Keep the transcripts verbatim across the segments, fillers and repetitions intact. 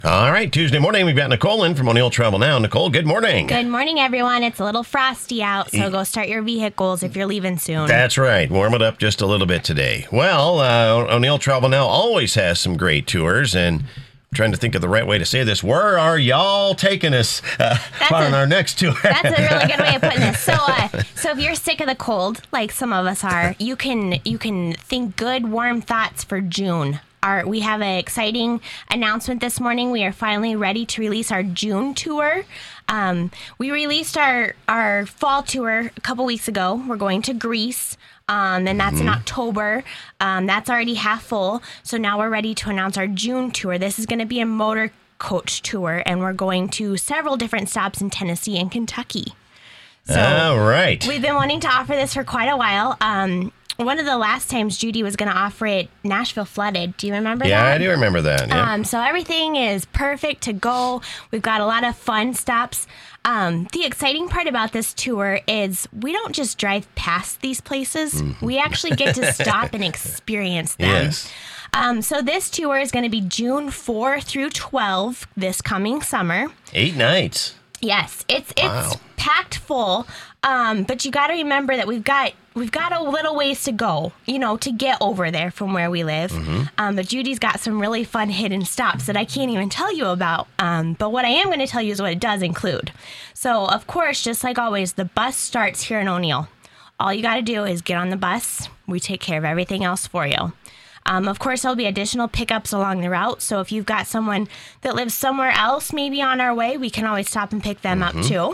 All right, Tuesday morning, we've got Nicole in from O'Neill Travel Now. Nicole, good morning. Good morning, everyone. It's a little frosty out, so go start your vehicles if you're leaving soon. That's right. Warm it up just a little bit today. Well, uh, O'Neill Travel Now always has some great tours, and I'm trying to think of the right way to say this. Where are y'all taking us uh, on a, our next tour? That's a really good way of putting this. So, uh, so if you're sick of the cold, like some of us are, you can you can think good, warm thoughts for June. Our, we have an exciting announcement this morning. We are finally ready to release our June tour. Um, we released our, our fall tour a couple weeks ago. We're going to Greece, um, and that's mm-hmm. in October. Um, that's already half full. So now we're ready to announce our June tour. This is going to be a motor coach tour, and we're going to several different stops in Tennessee and Kentucky. So all right. We've been wanting to offer this for quite a while. Um, One of the last times Judy was going to offer it, Nashville flooded. Do you remember yeah, that? Yeah, I do remember that. Yeah. Um, so everything is perfect to go. We've got a lot of fun stops. Um, the exciting part about this tour is we don't just drive past these places. Mm. We actually get to stop and experience them. Yes. Um, so this tour is going to be June fourth through twelfth this coming summer. Eight nights. Yes, it's it's wow. packed full. Um, but you got to remember that we've got we've got a little ways to go, you know, to get over there from where we live. Mm-hmm. Um, but Judy's got some really fun hidden stops that I can't even tell you about. Um, but what I am going to tell you is what it does include. So, of course, just like always, the bus starts here in O'Neill. All you got to do is get on the bus. We take care of everything else for you. Um, of course, there'll be additional pickups along the route. So if you've got someone that lives somewhere else, maybe on our way, we can always stop and pick them mm-hmm. up too.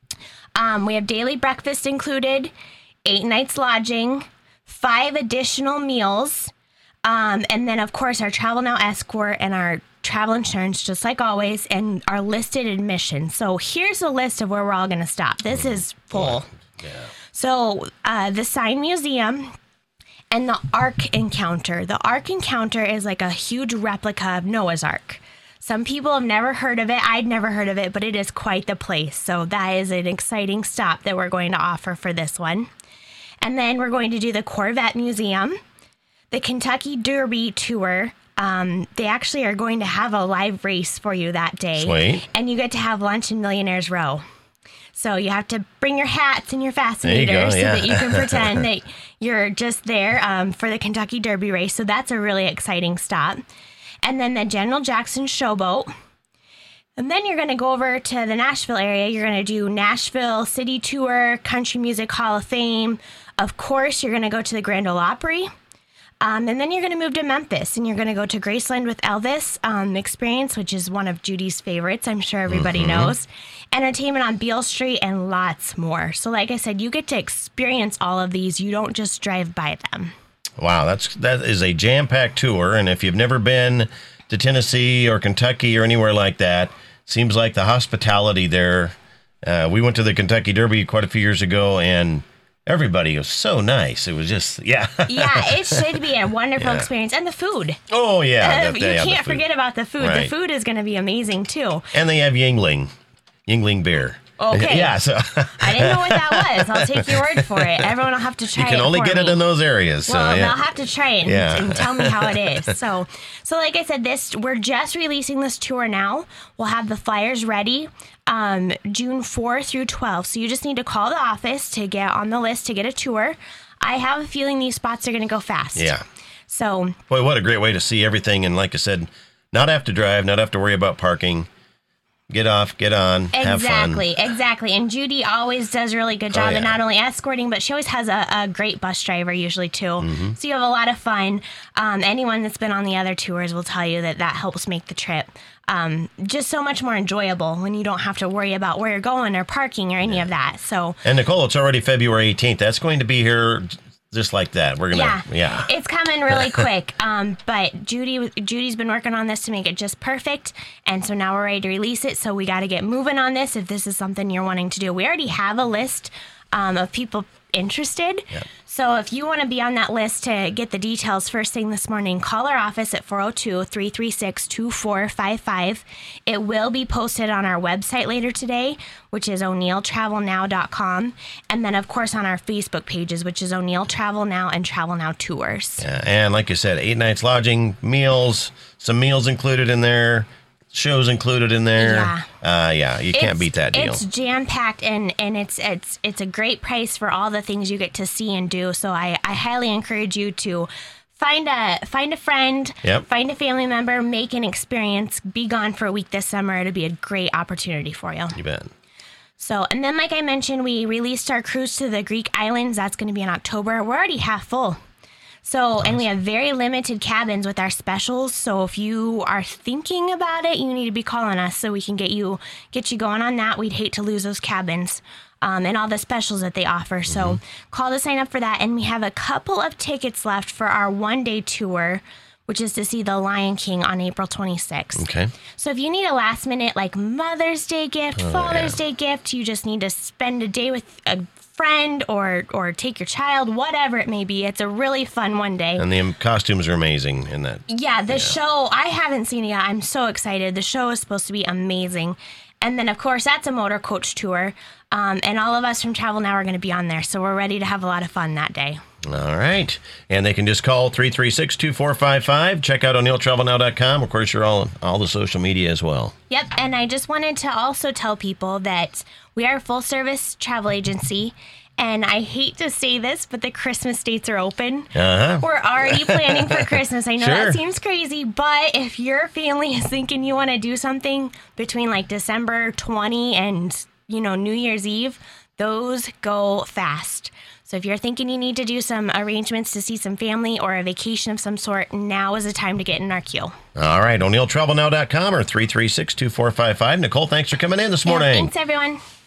Um, we have daily breakfast included, eight nights lodging, five additional meals, um, and then, of course, our Travel Now escort and our travel insurance, just like always, and our listed admission. So here's a list of where we're all going to stop. This is full. Yeah. So uh, the Sign Museum and the Ark Encounter. The Ark Encounter is like a huge replica of Noah's Ark. Some people have never heard of it. I'd never heard of it, but it is quite the place. So that is an exciting stop that we're going to offer for this one. And then we're going to do the Corvette Museum, the Kentucky Derby Tour. Um, they actually are going to have a live race for you that day. Sweet. And you get to have lunch in Millionaire's Row. So you have to bring your hats and your fascinators you go, yeah. so that you can pretend that you're just there um, for the Kentucky Derby race. So that's a really exciting stop. And then the General Jackson Showboat. And then you're going to go over to the Nashville area. You're going to do Nashville City Tour, Country Music Hall of Fame. Of course, you're going to go to the Grand Ole Opry. Um, and then you're going to move to Memphis, and you're going to go to Graceland with Elvis um, Experience, which is one of Judy's favorites. I'm sure everybody mm-hmm. knows. Entertainment on Beale Street, and lots more. So like I said, you get to experience all of these. You don't just drive by them. Wow, that's that is a jam-packed tour, and if you've never been to Tennessee or Kentucky or anywhere like that, seems like the hospitality there. Uh, we went to the Kentucky Derby quite a few years ago, and everybody was so nice. It was just, yeah. Yeah, it should be a wonderful yeah. experience. And the food. Oh, yeah. Uh, that, you yeah, can't forget about the food. Right. The food is going to be amazing, too. And they have Yuengling, Yuengling beer. Okay. Yeah, so I didn't know what that was. I'll take your word for it. Everyone will have to try it. You can it only for get me. it in those areas. So, well, yeah. they'll have to try it and, yeah. and tell me how it is. So, so like I said, this we're just releasing this tour now. We'll have the flyers ready um, June fourth through twelfth. So you just need to call the office to get on the list to get a tour. I have a feeling these spots are going to go fast. Yeah. So. Boy, what a great way to see everything. And like I said, not have to drive, not have to worry about parking. Get off, get on, exactly, have fun. Exactly, exactly. And Judy always does a really good job oh, yeah. of not only escorting, but she always has a, a great bus driver usually too. Mm-hmm. So you have a lot of fun. Um, anyone that's been on the other tours will tell you that that helps make the trip um, just so much more enjoyable when you don't have to worry about where you're going or parking or any yeah. of that. So. And Nicole, it's already February eighteenth. That's going to be here just like that. We're gonna, yeah, yeah. It's coming really quick. Um, but Judy, Judy's been working on this to make it just perfect, and so now we're ready to release it. So we got to get moving on this if this is something you're wanting to do. We already have a list um, of people interested. Yep. So if you want to be on that list to get the details first thing this morning, call our office at four oh two, three three six, two four five five. It will be posted on our website later today, which is o'neill travel now dot com. And then, of course, on our Facebook pages, which is O'Neill Travel Now and Travel Now Tours. Yeah, and like you said, eight nights lodging, meals, some meals included in there. shows included in there. Yeah. Uh, yeah, you can't It's- beat that deal. It's jam packed and and it's it's it's a great price for all the things you get to see and do. So I, I highly encourage you to find a find a friend, Yep. find a family member, make an experience, be gone for a week this summer. It'll be a great opportunity for you. You bet. So, and then like I mentioned, we released our cruise to the Greek islands. That's going to be in October. We're already half full. So, and we have very limited cabins with our specials. So if you are thinking about it, you need to be calling us so we can get you get you going on that. We'd hate to lose those cabins um, and all the specials that they offer. So Mm-hmm. call to sign up for that. And we have a couple of tickets left for our one-day tour, which is to see The Lion King on April twenty-sixth. Okay. So if you need a last minute like Mother's Day gift, Father's Day gift, you just need to spend a day with a friend or or take your child, whatever it may be. It's a really fun one day. And the um, costumes are amazing in that. Yeah, the show, I haven't seen it yet. I'm so excited. The show is supposed to be amazing. And then, of course, that's a motor coach tour. Um, and all of us from Travel Now are going to be on there. So we're ready to have a lot of fun that day. All right. And they can just call three three six, two four five five. Check out O'Neill Travel Now dot com. Of course, you're all on all the social media as well. Yep, and I just wanted to also tell people that we are a full-service travel agency, and I hate to say this, but the Christmas dates are open. Uh-huh. We're already planning for Christmas. I know Sure. that seems crazy, but if your family is thinking you want to do something between like December twentieth and, you know, New Year's Eve, those go fast. So if you're thinking you need to do some arrangements to see some family or a vacation of some sort, now is the time to get in our queue. All right. O'Neill Travel Now dot com or three three six, two four five five. Nicole, thanks for coming in this Yeah, morning. thanks, everyone.